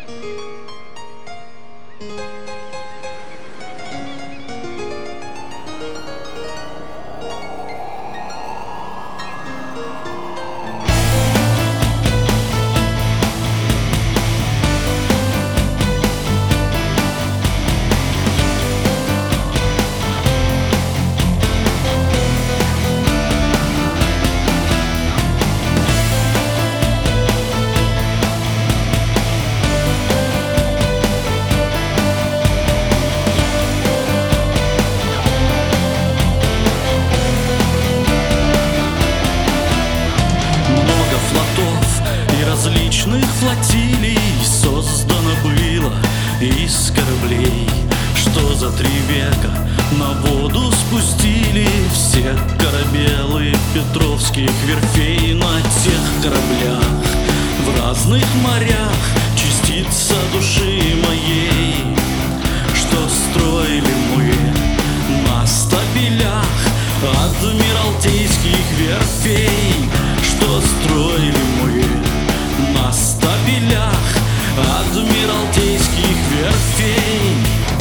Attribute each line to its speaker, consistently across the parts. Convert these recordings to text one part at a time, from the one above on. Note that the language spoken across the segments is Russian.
Speaker 1: Различных флотилий создано было из кораблей, что за 3 века на воду спустили все корабелы петровских верфей. На тех кораблях в разных морях частица души моей, что строили мы на стапелях адмиралтейских верфей, что строили мы на стапелях адмиралтейских верфей.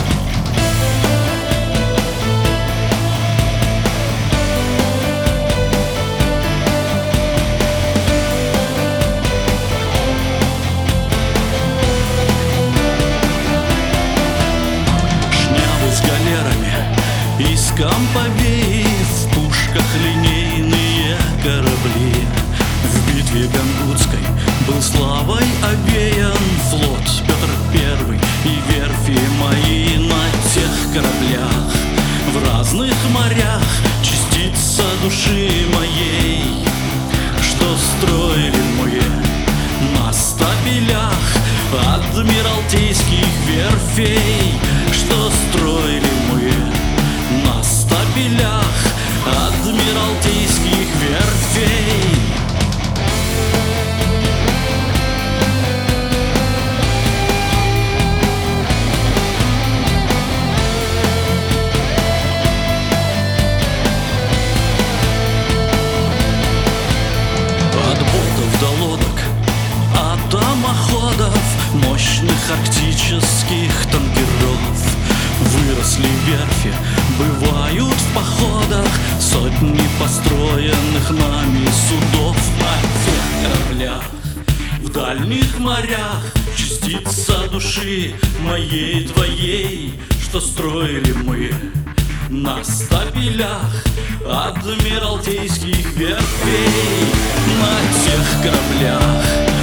Speaker 1: Шнявы с галерами, из камповей, в пушках линейные корабли. В битве Гангутской был славой овеян флот Петр I и верфи мои. На тех кораблях в разных морях частица души моей, что строили мы на стапелях адмиралтейских верфей, что строили мы на стапелях адмиралтейских верфей. До лодок, от домоходов, мощных арктических танкеров выросли верфи, бывают в походах сотни построенных нами судов. На тех кораблях в дальних морях частица души моей, твоей, что строили мы на стапелях адмиралтейских верфей. На тех кораблях